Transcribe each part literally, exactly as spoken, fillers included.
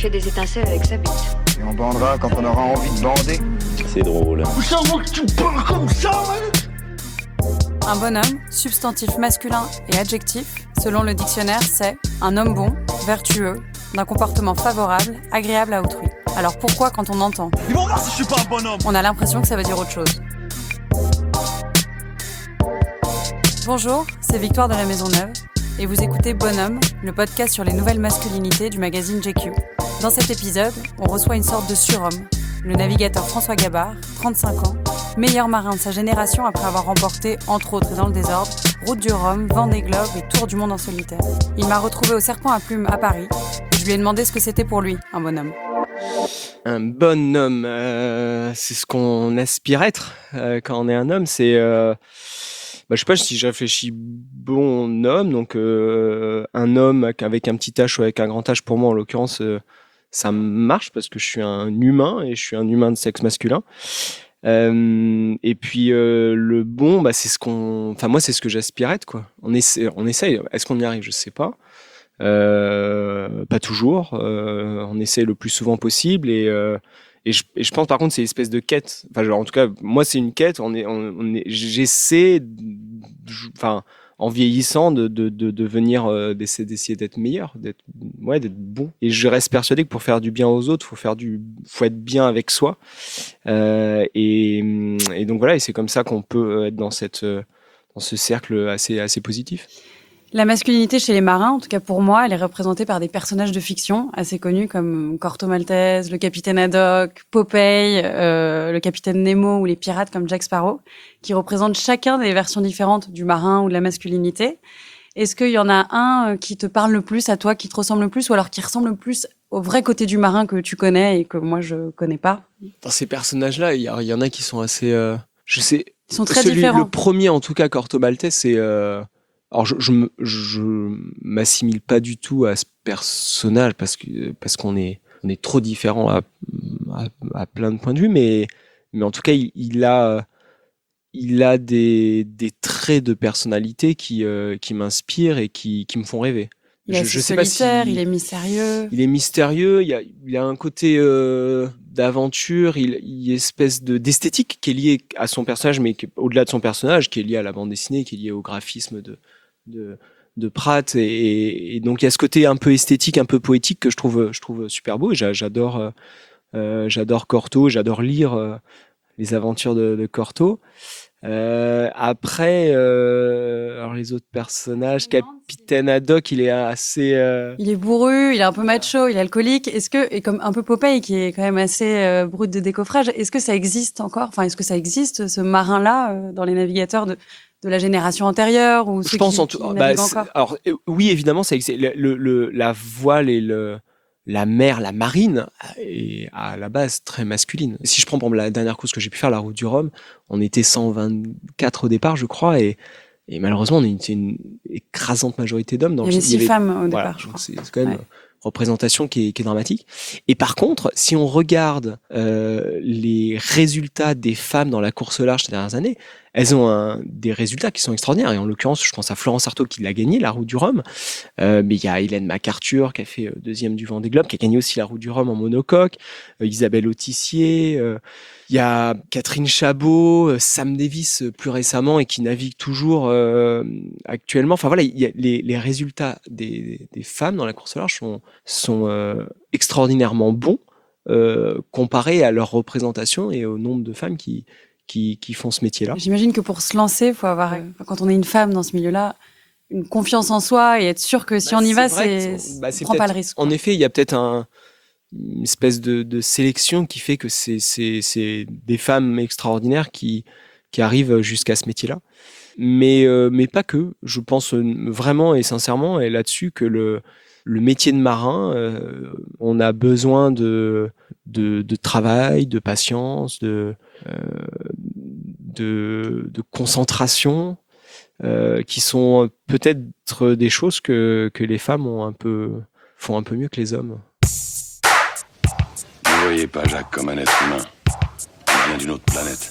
fait des étincelles avec sa bite. Et on bandera quand on aura envie de bander. C'est drôle. C'est moi que tu parles comme ça, mec. Un bonhomme, substantif masculin et adjectif, selon le dictionnaire, c'est un homme bon, vertueux, d'un comportement favorable, agréable à autrui. Alors pourquoi, quand on entend Ils vont voir si je suis pas un bonhomme. on a l'impression que ça veut dire autre chose? Bonjour, c'est Victoire de la Maison Neuve, et vous écoutez Bonhomme, le podcast sur les nouvelles masculinités du magazine J Q. Dans cet épisode, on reçoit une sorte de surhomme, le navigateur François Gabard, trente-cinq ans, meilleur marin de sa génération après avoir remporté, entre autres et dans le désordre, Route du Rhum, Vendée Globe et Tour du Monde en solitaire. Il m'a retrouvé au Serpent à Plumes à Paris, et je lui ai demandé ce que c'était pour lui, un bonhomme. Un bonhomme, euh, c'est ce qu'on aspire être euh, quand on est un homme. C'est, euh, bah, je sais pas si je réfléchis bon homme, donc euh, un homme avec un petit H ou avec un grand H, pour moi en l'occurrence, euh, ça marche parce que je suis un humain et je suis un humain de sexe masculin. Euh, et puis euh, le bon, bah, c'est ce qu'on, enfin moi c'est ce que j'aspire être, quoi. On essaie, on essaye. Est-ce qu'on y arrive? Je sais pas. Euh, pas toujours. Euh, on essaie le plus souvent possible et euh, et je, et je pense par contre c'est une espèce de quête. Enfin genre, en tout cas moi c'est une quête. On est, on, on est, j'essaie, enfin en vieillissant de de de devenir euh, d'essayer, d'essayer d'être meilleur, d'être ouais d'être bon. Et je reste persuadé que pour faire du bien aux autres, faut faire du, faut être bien avec soi. Euh, et et donc voilà, et c'est comme ça qu'on peut être dans cette dans ce cercle assez assez positif. La masculinité chez les marins, en tout cas pour moi, elle est représentée par des personnages de fiction assez connus comme Corto Maltese, le capitaine Haddock, Popeye, euh, le capitaine Nemo ou les pirates comme Jack Sparrow, qui représentent chacun des versions différentes du marin ou de la masculinité. Est-ce qu'il y en a un qui te parle le plus à toi, qui te ressemble le plus, ou alors qui ressemble le plus au vrai côté du marin que tu connais et que moi je connais pas? Dans ces personnages-là, il y, y en a qui sont assez... Euh, je sais... Ils sont très celui, différents. Le premier, en tout cas, Corto Maltese, c'est... Euh, alors, je, je, je m'assimile pas du tout à ce personnage parce que parce qu'on est on est trop différents à, à, à plein de points de vue, mais mais en tout cas, il, il a il a des des traits de personnalité qui euh, qui m'inspirent et qui qui me font rêver. Il est je, je sais solitaire, pas si il est mystérieux. Il est mystérieux. Il y a il a un côté euh, d'aventure. Il, il y a une espèce de d'esthétique qui est liée à son personnage, mais qui, au-delà de son personnage, qui est liée à la bande dessinée, qui est liée au graphisme de de de Pratt, et, et donc il y a ce côté un peu esthétique, un peu poétique que je trouve je trouve super beau, et j'adore euh, j'adore Corto, j'adore lire euh, les aventures de, de Corto. Euh, après euh, alors les autres personnages, capitaine Haddock, il est assez euh... il est bourru, il est un peu macho, il est alcoolique. Est-ce que, et comme un peu Popeye qui est quand même assez euh, brut de décoffrage, est-ce que ça existe encore, enfin est-ce que ça existe ce marin là euh, dans les navigateurs de de la génération antérieure, ou ceux je pense qui, en tout qui bah, encore alors oui, évidemment ça existe. Le, le, le la voile et le la mer, la marine est à la base très masculine. Si je prends par exemple la dernière course que j'ai pu faire, la Route du Rhum, on était cent vingt-quatre au départ, je crois, et et malheureusement on était une, une écrasante majorité d'hommes. Dans il y avait six femmes au départ, voilà, je crois. C'est, c'est quand même ouais. Une représentation qui est, qui est dramatique. Et par contre, si on regarde euh, les résultats des femmes dans la course au large ces dernières années, elles ont un, des résultats qui sont extraordinaires. Et en l'occurrence, je pense à Florence Artaud qui l'a gagné, la Route du Rhum. Euh, mais il y a Hélène MacArthur qui a fait deuxième du Vendée Globe, qui a gagné aussi la Route du Rhum en monocoque. Euh, Isabelle Autissier. Euh, il y a Catherine Chabot, euh, Sam Davis euh, plus récemment, et qui navigue toujours euh, actuellement. Enfin voilà, il y a les, les résultats des, des femmes dans la course au large sont, sont euh, extraordinairement bons euh, comparés à leur représentation et au nombre de femmes qui Qui, qui font ce métier-là. J'imagine que pour se lancer, faut avoir, ouais. quand on est une femme dans ce milieu-là, une confiance en soi et être sûr que si bah, on y va, c'est, c'est bah, c'est on prend pas le risque. En effet, il y a peut-être un, une espèce de, de sélection qui fait que c'est, c'est, c'est des femmes extraordinaires qui, qui arrivent jusqu'à ce métier-là. Mais, euh, mais pas que. Je pense vraiment et sincèrement, et là-dessus, que le, le métier de marin, euh, on a besoin de, de, de travail, de patience, de, euh, de, de concentration, euh, qui sont peut-être des choses que, que les femmes ont un peu, font un peu mieux que les hommes. Ne voyez pas Jacques comme un être humain. Il vient d'une autre planète.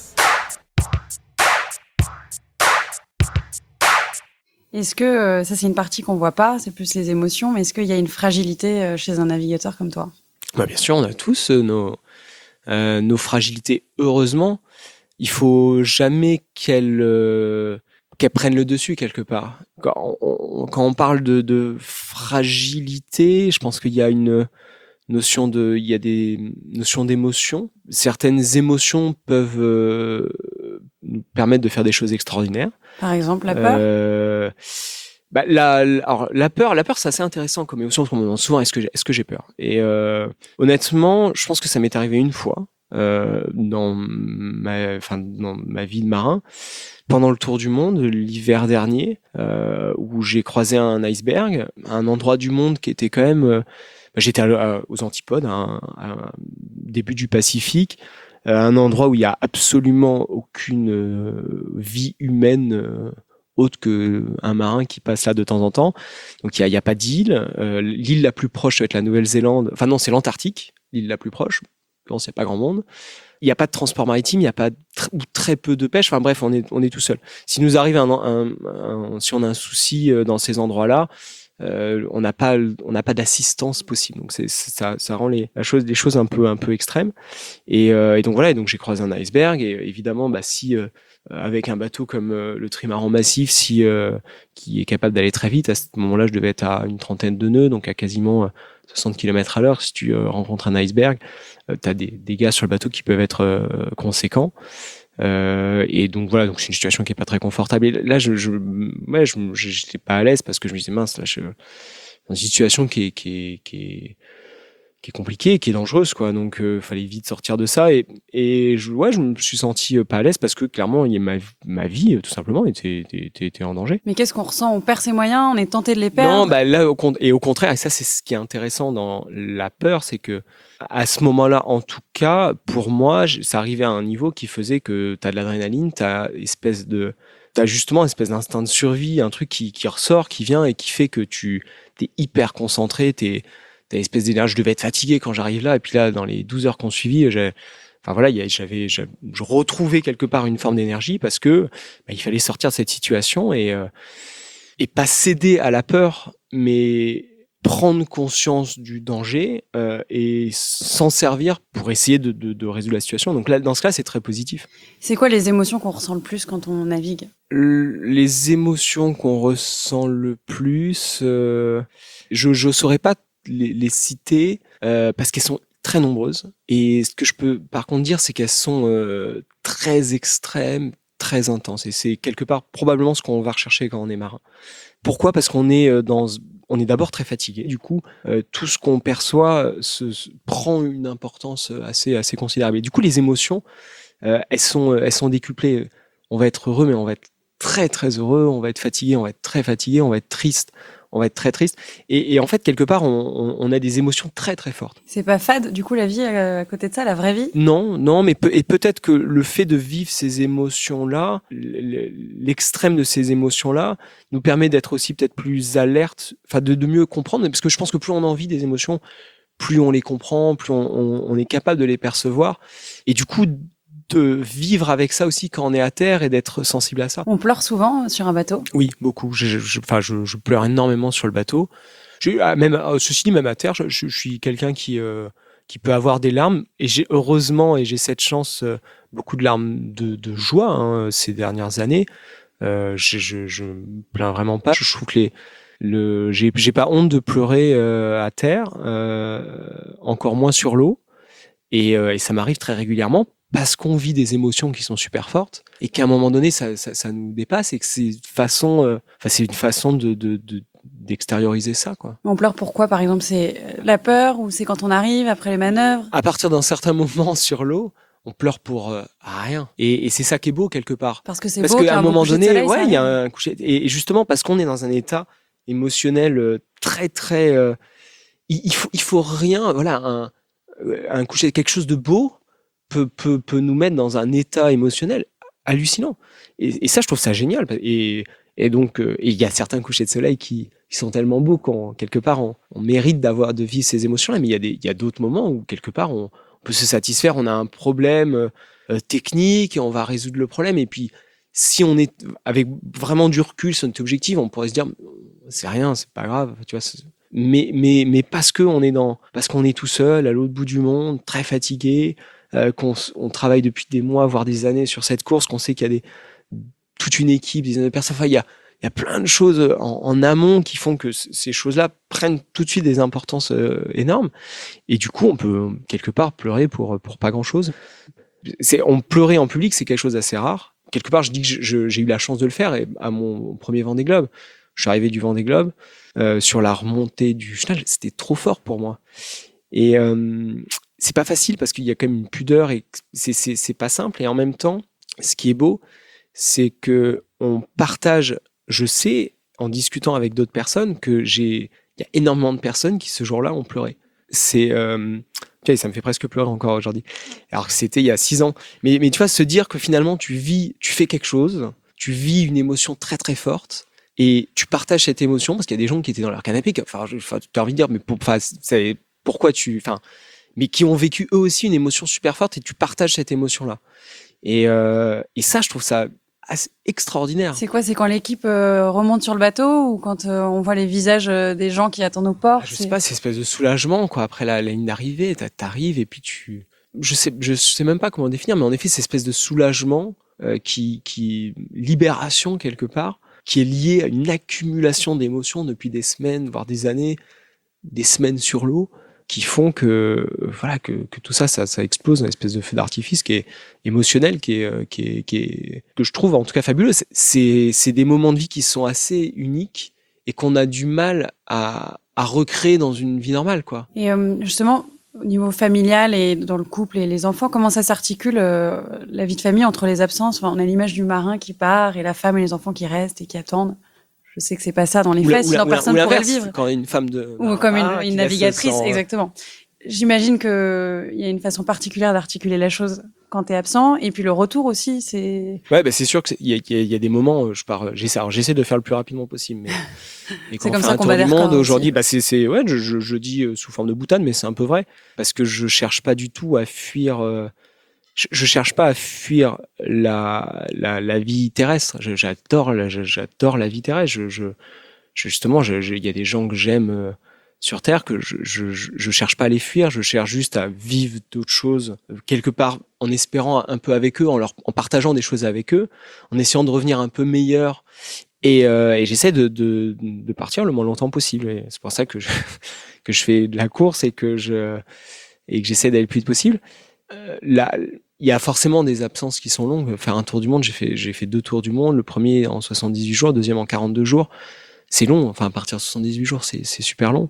Est-ce que, euh, ça c'est une partie qu'on voit pas, c'est plus les émotions, mais est-ce qu'il y a une fragilité euh, chez un navigateur comme toi ? Bah, bien sûr, on a tous euh, nos, euh, nos fragilités. Heureusement, il faut jamais qu'elles euh, qu'elles prennent le dessus quelque part. Quand on, quand on parle de, de fragilité, je pense qu'il y a une notion de, il y a des notions d'émotion. Certaines émotions peuvent euh, nous permettre de faire des choses extraordinaires. Par exemple, la peur. Euh, bah, la, la- alors, la peur, la peur, c'est assez intéressant comme émotion, parce qu'on me demande souvent est-ce que j'ai, est-ce que j'ai peur. Et euh, honnêtement, je pense que ça m'est arrivé une fois euh, dans ma, enfin, dans ma vie de marin, pendant le tour du monde l'hiver dernier, euh, où j'ai croisé un iceberg, à un endroit du monde qui était quand même, euh, bah, j'étais à- à- aux antipodes, à un, à un début du Pacifique, euh, un endroit où il y a absolument aucune euh, vie humaine. Euh, autre qu'un marin qui passe là de temps en temps. Donc il y a, il y a pas d'île. Euh, l'île la plus proche va être la Nouvelle-Zélande. Enfin non, c'est l'Antarctique, l'île la plus proche. Je pense qu'il n'y a pas grand monde. Il n'y a pas de transport maritime, il n'y a pas tr- ou très peu de pêche. Enfin bref, on est, on est tout seul. Si nous arrive un, un, un- si on a un souci euh, dans ces endroits-là, euh, on n'a pas, on n'a pas d'assistance possible. Donc c'est, c'est- ça, ça rend les, la chose, les choses un peu, un peu extrêmes. Et, euh, et donc voilà. Et donc j'ai croisé un iceberg. Et euh, évidemment, bah si euh, avec un bateau comme euh, le trimaran massif, si euh, qui est capable d'aller très vite, à ce moment-là, je devais être à une trentaine de nœuds, donc à quasiment euh, soixante kilomètres à l'heure. Si tu euh, rencontres un iceberg, euh, tu as des dégâts sur le bateau qui peuvent être euh, conséquents. Euh, et donc voilà, donc c'est une situation qui est pas très confortable. Et là, je, je, ouais, je, je- j'étais pas à l'aise parce que je me disais mince, là, je, dans une situation qui est, qui est, qui est, qui est compliquée, qui est dangereuse, quoi. Donc, euh, fallait vite sortir de ça. Et, et je, ouais, je me suis senti euh, pas à l'aise parce que clairement, il y a ma, ma vie, euh, tout simplement, était, était, était, était en danger. Mais qu'est-ce qu'on ressent? On perd ses moyens, on est tenté de les perdre. Non, bah là, au, con- et au contraire, et ça, c'est ce qui est intéressant dans la peur, c'est que à ce moment-là, en tout cas, pour moi, j- ça arrivait à un niveau qui faisait que t'as de l'adrénaline, t'as espèce de, t'as justement une espèce d'instinct de survie, un truc qui, qui ressort, qui vient et qui fait que tu t'es hyper concentré, t'es, t'as une espèce d'énergie. Je devais être fatigué quand j'arrive là, et puis là, dans les douze heures qu'on suivit, j'ai, enfin voilà, il y a- j'avais, j'avais- je retrouvais quelque part une forme d'énergie parce que bah, il fallait sortir de cette situation et euh, et pas céder à la peur, mais prendre conscience du danger euh, et s'en servir pour essayer de, de, de résoudre la situation. Donc là, dans ce cas, c'est très positif. C'est quoi les émotions qu'on ressent le plus quand on navigue? L- Les émotions qu'on ressent le plus, euh, je ne saurais pas les, les citer euh, parce qu'elles sont très nombreuses. Et ce que je peux par contre dire, c'est qu'elles sont euh, très extrêmes, très intenses. Et c'est quelque part probablement ce qu'on va rechercher quand on est marin. Pourquoi ? Parce qu'on est euh, dans, on est d'abord très fatigué. Du coup, euh, tout ce qu'on perçoit euh, se, se- prend une importance euh, assez, assez considérable. Et du coup, les émotions, euh, elles sont, euh, elles sont décuplées. On va être heureux, mais on va être très très heureux. On va être fatigué, on va être très fatigué. On va être triste, on va être très triste. Et, et en fait, quelque part, on, on, on a des émotions très très fortes. C'est pas fade, du coup, la vie euh, à côté de ça, la vraie vie? Non, non, mais peut, et peut-être que le fait de vivre ces émotions-là, l- l'extrême de ces émotions-là, nous permet d'être aussi peut-être plus alerte, enfin de, de mieux comprendre, parce que je pense que plus on en vit des émotions, plus on les comprend, plus on, on- on est capable de les percevoir, et du coup de vivre avec ça aussi quand on est à terre et d'être sensible à ça. On pleure souvent sur un bateau. Oui, beaucoup. Je, je, je- enfin, je, je pleure énormément sur le bateau. Je, ah, même, euh, ceci dit, même à terre, je, je- je suis quelqu'un qui, euh, qui peut avoir des larmes. Et j'ai heureusement, et j'ai cette chance, euh, beaucoup de larmes de, de joie hein, ces dernières années. Euh, je, je, je me plains vraiment pas. Je, je trouve que les, le, j'ai, j'ai pas honte de pleurer euh, à terre, euh, encore moins sur l'eau. Et, euh, et ça m'arrive très régulièrement parce qu'on vit des émotions qui sont super fortes et qu'à un moment donné, ça, ça, ça nous dépasse et que c'est une façon, euh, enfin, c'est une façon de, de, de, d'extérioriser ça, quoi. On pleure pourquoi, par exemple? C'est la peur ou c'est quand on arrive après les manœuvres? À partir d'un certain moment sur l'eau, on pleure pour euh, rien. Et, et c'est ça qui est beau quelque part. Parce que c'est Parce beau qu'il y a qu'à un un beau moment coucher de donné, soleil, ça ouais, il y a arrive. un coucher. Et, et justement, parce qu'on est dans un état émotionnel euh, très, très. euh, il, il faut, il faut rien. Voilà, un, euh, un coucher, quelque chose de beau peut, peut, peut nous mettre dans un état émotionnel hallucinant. Et, et ça, je trouve ça génial. Et, et donc, euh, et il y a certains couchers de soleil qui, qui sont tellement beaux qu'en quelque part, on, on mérite d'avoir de vivre ces émotions-là. Mais il y a des, il y a d'autres moments où quelque part, on, on peut se satisfaire. On a un problème euh, technique et on va résoudre le problème. Et puis, si on est avec vraiment du recul sur notre objectif, on pourrait se dire, c'est rien, c'est pas grave. Tu vois. C'est... mais mais mais parce que on est dans parce qu'on est tout seul à l'autre bout du monde, très fatigué, euh, qu'on on travaille depuis des mois voire des années sur cette course, qu'on sait qu'il y a des toute une équipe, des dizaines de personnes. Enfin, il y a il y a plein de choses en, en amont qui font que c- ces choses-là prennent tout de suite des importances euh, énormes. Et du coup, on peut quelque part pleurer pour pour pas grand-chose. C'est on pleurer en public, c'est quelque chose d'assez rare. Quelque part, je dis que je- je- j'ai eu la chance de le faire. Et à mon premier Vendée Globe, je suis arrivé du Vendée Globe euh, sur la remontée du Schnell, c'était trop fort pour moi. Et euh, c'est pas facile parce qu'il y a quand même une pudeur et que c'est c'est c'est pas simple. Et en même temps, ce qui est beau, c'est que on partage. Je sais, en discutant avec d'autres personnes, que j'ai, il y a énormément de personnes qui ce jour-là ont pleuré. C'est, euh, tu vois, ça me fait presque pleurer encore aujourd'hui. Alors que c'était il y a six ans. Mais, mais tu vois, se dire que finalement tu vis, tu fais quelque chose, tu vis une émotion très très forte et tu partages cette émotion parce qu'il y a des gens qui étaient dans leur canapé, qui, enfin, je- enfin, tu as envie de dire, mais pour, enfin, c'est, pourquoi tu, enfin, mais qui ont vécu eux aussi une émotion super forte et tu partages cette émotion-là. Et, euh, et ça, je trouve ça assez extraordinaire. C'est quoi? C'est quand l'équipe euh, remonte sur le bateau ou quand euh, on voit les visages euh, des gens qui attendent au port? Ah, je C'est- sais pas, c'est une espèce de soulagement, quoi. Après la, la ligne d'arrivée, t'a- t'arrives et puis tu. Je sais, je sais même pas comment définir, mais en effet, c'est cette espèce de soulagement euh, qui, qui. libération quelque part, qui est lié à une accumulation d'émotions depuis des semaines, voire des années, des semaines sur l'eau, qui font que voilà que, que tout ça, ça ça explose une espèce de feu d'artifice qui est émotionnel, qui est euh, qui est qui est que je trouve en tout cas fabuleux. C'est c'est c'est des moments de vie qui sont assez uniques et qu'on a du mal à à recréer dans une vie normale, quoi. Et euh, justement, au niveau familial et dans le couple et les enfants, comment ça s'articule euh, la vie de famille entre les absences? Enfin, on a l'image du marin qui part et la femme et les enfants qui restent et qui attendent. Je sais que c'est pas ça dans les Ou la- faits, ou la- sinon ou la- personne ou pourrait le l'inverse, vivre. quand une femme de Ou comme une, ah, qui une laisse navigatrice, son- exactement. J'imagine que il y a une façon particulière d'articuler la chose quand t'es absent, et puis le retour aussi, c'est. Ouais, bah c'est sûr qu'il y a, y, a, y a des moments, euh, je pars, j'essaie, alors j'essaie de faire le plus rapidement possible, mais, mais quand comme on fait ça un qu'on tour bat du les monde records aujourd'hui, aussi. bah c'est, c'est, ouais, je, je, je dis euh, sous forme de boutade, mais c'est un peu vrai, parce que je cherche pas du tout à fuir, euh, je, je cherche pas à fuir la, la, la vie terrestre. Je, j'adore, la, je- j'adore la vie terrestre. Je, je, je- justement, je- je- il y a des gens que j'aime euh, sur Terre que je, je, je, je cherche pas à les fuir. Je cherche juste à vivre d'autres choses euh, quelque part, en espérant un peu avec eux, en leur, en partageant des choses avec eux, en essayant de revenir un peu meilleur. Et, euh, et j'essaie de, de, de partir le moins longtemps possible. Et c'est pour ça que je, que je fais de la course et que je et que j'essaie d'aller le plus vite possible. Euh, là, il y a forcément des absences qui sont longues. Faire un tour du monde, j'ai fait, j'ai fait deux tours du monde. Le premier en soixante-dix-huit jours, le deuxième en quarante-deux jours. C'est long. Enfin, à partir de soixante-dix-huit jours, c'est, c'est super long.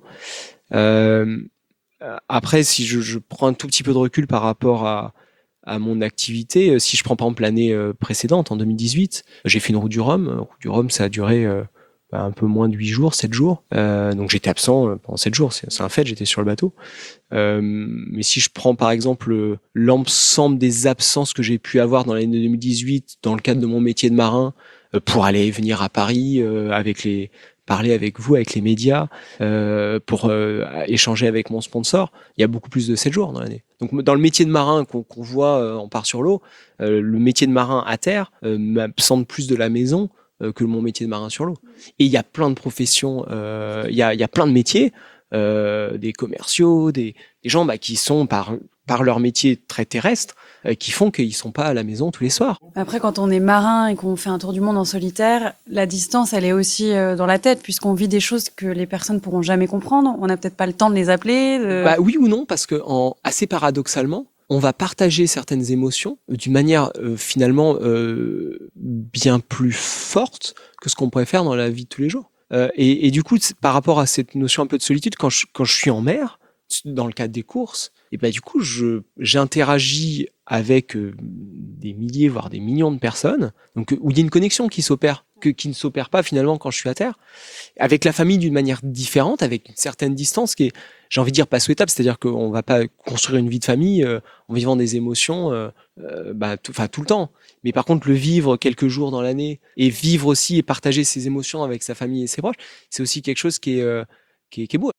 Euh, après, si je, je prends un tout petit peu de recul par rapport à, à mon activité, si je prends par exemple l'année euh, précédente, en deux mille dix-huit, j'ai fait une route du Rhum. La route du Rhum, ça a duré euh, bah, un peu moins de huit jours, sept jours. Euh, donc j'étais absent euh, pendant sept jours. C'est, c'est un fait, j'étais sur le bateau. Euh, mais si je prends par exemple euh, l'ensemble des absences que j'ai pu avoir dans l'année deux mille dix-huit dans le cadre de mon métier de marin, euh, pour aller et venir à Paris, euh, avec les parler avec vous, avec les médias, euh, pour euh, échanger avec mon sponsor, il y a beaucoup plus de sept jours dans l'année. Donc dans le métier de marin qu'on, qu'on voit, euh, on part sur l'eau, euh, le métier de marin à terre euh, m'absente plus de la maison euh, que mon métier de marin sur l'eau. Et il y a plein de professions, euh, il y a, il y a plein de métiers, euh, des commerciaux, des, des gens bah, qui sont par, par leur métier très terrestre, euh, qui font qu'ils sont pas à la maison tous les soirs. Après, quand on est marin et qu'on fait un tour du monde en solitaire, la distance, elle est aussi euh, dans la tête, puisqu'on vit des choses que les personnes pourront jamais comprendre. On n'a peut-être pas le temps de les appeler. De... Bah oui ou non, parce que en, assez paradoxalement, on va partager certaines émotions d'une manière euh, finalement euh, bien plus forte que ce qu'on pourrait faire dans la vie de tous les jours. Euh, et, et du coup, par rapport à cette notion un peu de solitude, quand je, quand je suis en mer, dans le cadre des courses, et ben du coup, je, j'interagis avec euh, des milliers, voire des millions de personnes, donc où il y a une connexion qui s'opère, que, qui ne s'opère pas finalement quand je suis à terre, avec la famille d'une manière différente, avec une certaine distance qui est, j'ai envie de dire, pas souhaitable, c'est-à-dire qu'on va pas construire une vie de famille euh, en vivant des émotions euh, euh, bah, tout, tout le temps. Mais par contre, le vivre quelques jours dans l'année et vivre aussi et partager ses émotions avec sa famille et ses proches, c'est aussi quelque chose qui est, euh, qui est, qui est beau.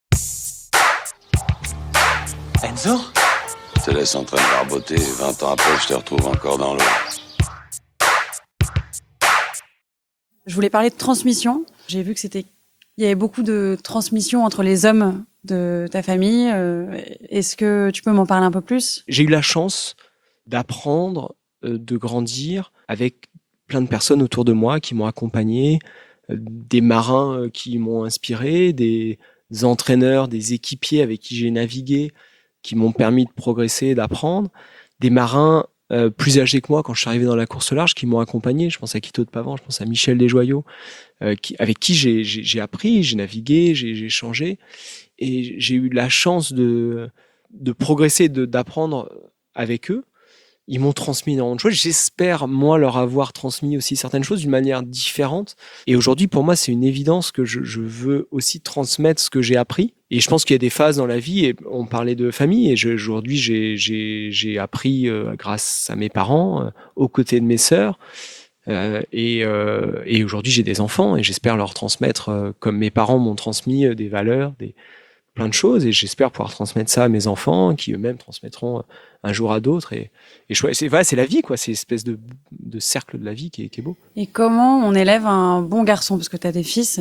Enzo? Je te laisse en train de barboter, vingt ans après, je te retrouve encore dans l'eau. Je voulais parler de transmission. J'ai vu que c'était Il y avait beaucoup de transmission entre les hommes de ta famille. Euh, est-ce que tu peux m'en parler un peu plus ? J'ai eu la chance d'apprendre, euh, de grandir avec plein de personnes autour de moi qui m'ont accompagné, euh, des marins euh, qui m'ont inspiré, des entraîneurs, des équipiers avec qui j'ai navigué, qui m'ont permis de progresser, d'apprendre, des marins euh, plus âgés que moi quand je suis arrivé dans la course au large qui m'ont accompagné. Je pense à Quito de Pavan, je pense à Michel Desjoyaux, euh, qui, avec qui j'ai, j'ai, j'ai appris, j'ai navigué, j'ai, j'ai changé. Et j'ai eu la chance de, de progresser, de, d'apprendre avec eux. Ils m'ont transmis énormément de choses. J'espère, moi, leur avoir transmis aussi certaines choses d'une manière différente. Et aujourd'hui, pour moi, c'est une évidence que je, je veux aussi transmettre ce que j'ai appris. Et je pense qu'il y a des phases dans la vie, et on parlait de famille, et je, aujourd'hui, j'ai, j'ai, j'ai appris euh, grâce à mes parents, euh, aux côtés de mes sœurs. Euh, et, euh, et aujourd'hui, j'ai des enfants, et j'espère leur transmettre, euh, comme mes parents m'ont transmis, euh, des valeurs, des plein de choses, et j'espère pouvoir transmettre ça à mes enfants, qui eux-mêmes transmettront un jour à d'autres. Et, et je, c'est, voilà, c'est la vie, quoi. C'est une espèce de, de cercle de la vie qui est, qui est beau. Et comment on élève un bon garçon ? Parce que tu as des fils,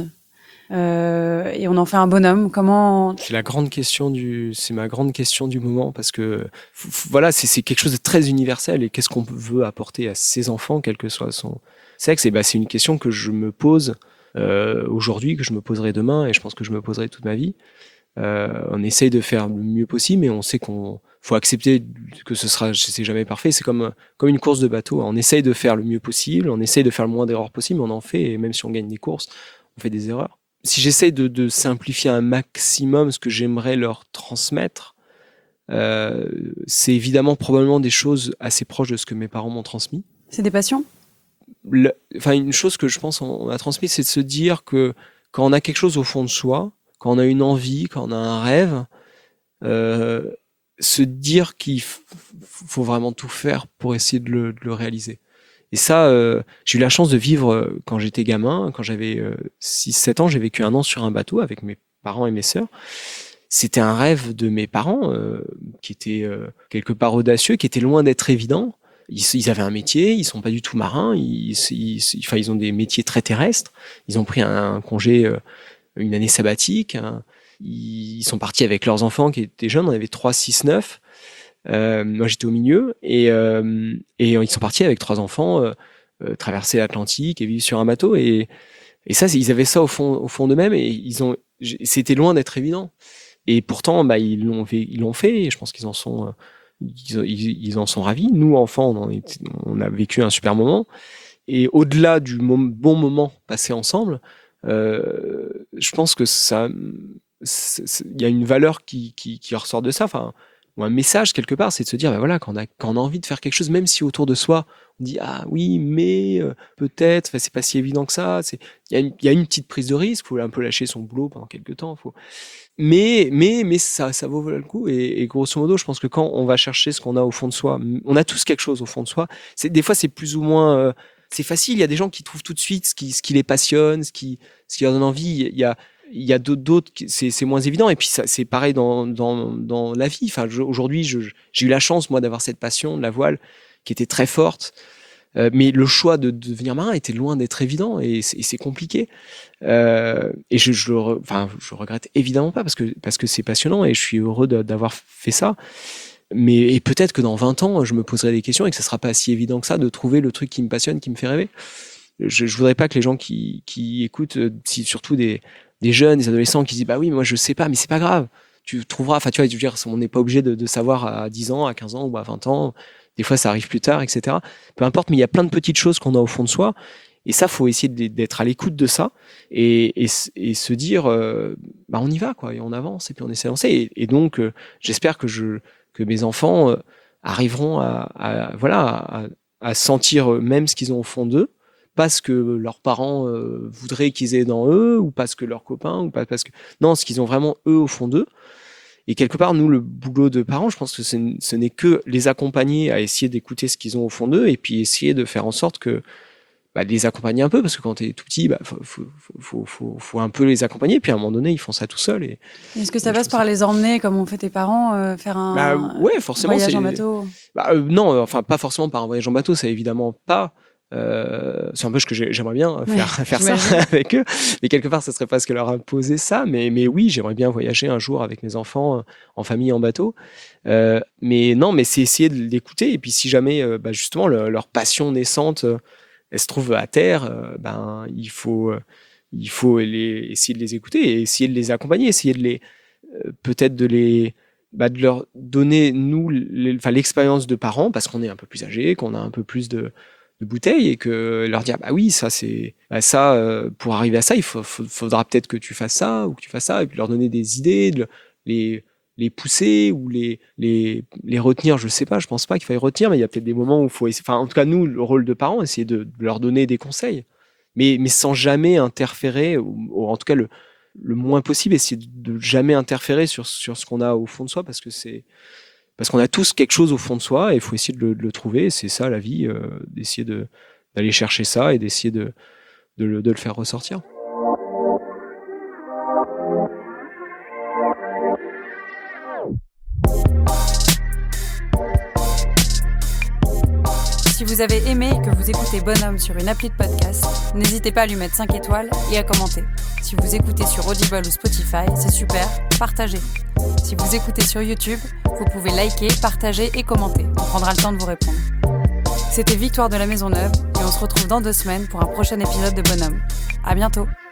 euh, et on en fait un bonhomme. Comment... C'est la grande question du, c'est ma grande question du moment, parce que f- f- voilà, c'est, c'est quelque chose de très universel. Et qu'est-ce qu'on veut apporter à ses enfants, quel que soit son sexe ? Et bah, c'est une question que je me pose euh, aujourd'hui, que je me poserai demain, et je pense que je me poserai toute ma vie. Euh, on essaye de faire le mieux possible, mais on sait qu'on faut accepter que ce sera, c'est jamais parfait. C'est comme comme une course de bateau. On essaye de faire le mieux possible, on essaye de faire le moins d'erreurs possible, mais on en fait. Et même si on gagne des courses, on fait des erreurs. Si j'essaye de, de simplifier un maximum ce que j'aimerais leur transmettre, euh, c'est évidemment probablement des choses assez proches de ce que mes parents m'ont transmis. C'est des passions ? Le, enfin, une chose que je pense on a transmis, c'est de se dire que quand on a quelque chose au fond de soi, quand on a une envie, quand on a un rêve, euh, se dire qu'il f- faut vraiment tout faire pour essayer de le, de le réaliser. Et ça, euh, j'ai eu la chance de vivre euh, quand j'étais gamin, quand j'avais euh, six sept ans, j'ai vécu un an sur un bateau avec mes parents et mes sœurs. C'était un rêve de mes parents euh, qui était euh, quelque part audacieux, qui était loin d'être évident. Ils, ils avaient un métier, ils sont pas du tout marins, ils, ils, ils, enfin, ils ont des métiers très terrestres. Ils ont pris un, un congé... Euh, une année sabbatique. Hein. Ils sont partis avec leurs enfants qui étaient jeunes. On avait trois, six, neuf. Euh, moi, j'étais au milieu. Et, euh, et ils sont partis avec trois enfants, euh, euh, traverser l'Atlantique et vivre sur un bateau. Et, et ça, ils avaient ça au fond, au fond d'eux-mêmes. Et ils ont, c'était loin d'être évident. Et pourtant, bah, ils l'ont fait. Ils l'ont fait et je pense qu'ils en sont, ils, ils, ils en sont ravis. Nous, enfants, on, en est, on a vécu un super moment. Et au-delà du mom- bon moment passé ensemble, Euh, je pense que ça, il y a une valeur qui, qui, qui ressort de ça, enfin, ou un message quelque part, c'est de se dire, ben voilà, quand on a, quand on a envie de faire quelque chose, même si autour de soi, on dit, ah oui, mais euh, peut-être, c'est pas si évident que ça, c'est, il y a une, il y a une petite prise de risque, faut un peu lâcher son boulot pendant quelques temps, faut, mais, mais, mais ça, ça vaut le coup, et, et grosso modo, je pense que quand on va chercher ce qu'on a au fond de soi, on a tous quelque chose au fond de soi, c'est, des fois, c'est plus ou moins, euh, c'est facile, il y a des gens qui trouvent tout de suite ce qui, ce qui les passionne, ce qui, ce qui leur donne envie. Il y a, il y a d'autres, d'autres c'est, c'est moins évident. Et puis, ça, c'est pareil dans, dans, dans la vie. Enfin, je, aujourd'hui, je, j'ai eu la chance, moi, d'avoir cette passion de la voile qui était très forte. Euh, mais le choix de, de devenir marin était loin d'être évident et c'est, et c'est compliqué. Euh, et je, je le, re, enfin, je regrette évidemment pas parce que, parce que c'est passionnant et je suis heureux de, d'avoir fait ça. Mais et peut-être que dans vingt ans, je me poserai des questions et que ce sera pas si évident que ça de trouver le truc qui me passionne, qui me fait rêver. Je, je voudrais pas que les gens qui, qui écoutent, si, surtout des, des jeunes, des adolescents qui disent bah oui, mais moi je sais pas, mais c'est pas grave. Tu trouveras, enfin tu vois, je veux dire, on n'est pas obligé de, de savoir à dix ans, à quinze ans ou à vingt ans. Des fois, ça arrive plus tard, et cetera. Peu importe, mais il y a plein de petites choses qu'on a au fond de soi. Et ça, faut essayer d'être à l'écoute de ça et, et, et se dire, euh, bah on y va, quoi, et on avance et puis on essaie d'avancer. Et, et donc, euh, j'espère que je que mes enfants euh, arriveront à, à voilà à, à sentir même ce qu'ils ont au fond d'eux, parce que leurs parents euh, voudraient qu'ils aient dans eux, ou parce que leurs copains, ou pas parce que non, ce qu'ils ont vraiment eux au fond d'eux. Et quelque part, nous, le boulot de parents, je pense que ce n'est que les accompagner à essayer d'écouter ce qu'ils ont au fond d'eux, et puis essayer de faire en sorte que bah, les accompagner un peu, parce que quand t'es tout petit, bah, faut, faut, faut, faut, faut un peu les accompagner, puis à un moment donné, ils font ça tout seuls. Et, Est-ce que ça passe par ça... les emmener, comme ont fait tes parents, euh, faire un bah, ouais, forcément, voyage c'est... en bateau ? Bah, euh, non, enfin, pas forcément par un voyage en bateau, ça évidemment pas. Euh, c'est un peu ce que j'ai, j'aimerais bien faire, Ouais, faire ça avec eux. Mais quelque part, ça serait presque leur imposer ça. Mais, mais oui, j'aimerais bien voyager un jour avec mes enfants, euh, en famille, en bateau. Euh, mais non, mais c'est essayer de l'écouter. Et puis, si jamais, euh, bah, justement, le, leur passion naissante, euh, elle se trouve à terre, euh, ben, il faut, euh, il faut les, essayer de les écouter et essayer de les accompagner, essayer de les, euh, peut-être de les, bah, de leur donner, nous, les, enfin, l'expérience de parents, parce qu'on est un peu plus âgés, qu'on a un peu plus de, de bouteilles, et que leur dire, bah oui, ça, c'est, bah, ça, euh, pour arriver à ça, il faut, faut, faudra peut-être que tu fasses ça, ou que tu fasses ça, et puis leur donner des idées, de les, les pousser, ou les, les, les retenir, je sais pas, je pense pas qu'il faille retenir, mais il y a peut-être des moments où il faut essayer, enfin, en tout cas, nous, le rôle de parents, essayer de, de leur donner des conseils, mais, mais sans jamais interférer, ou, ou en tout cas, le, le moins possible, essayer de, de jamais interférer sur, sur ce qu'on a au fond de soi, parce que c'est, parce qu'on a tous quelque chose au fond de soi, et il faut essayer de le, de le trouver. C'est ça la vie, euh, d'essayer de, d'aller chercher ça et d'essayer de, de, le, de le faire ressortir. Si vous avez aimé et que vous écoutez Bonhomme sur une appli de podcast, n'hésitez pas à lui mettre cinq étoiles et à commenter. Si vous écoutez sur Audible ou Spotify, c'est super, partagez. Si vous écoutez sur YouTube, vous pouvez liker, partager et commenter. On prendra le temps de vous répondre. C'était Victoire de la Maison Neuve et on se retrouve dans deux semaines pour un prochain épisode de Bonhomme. À bientôt.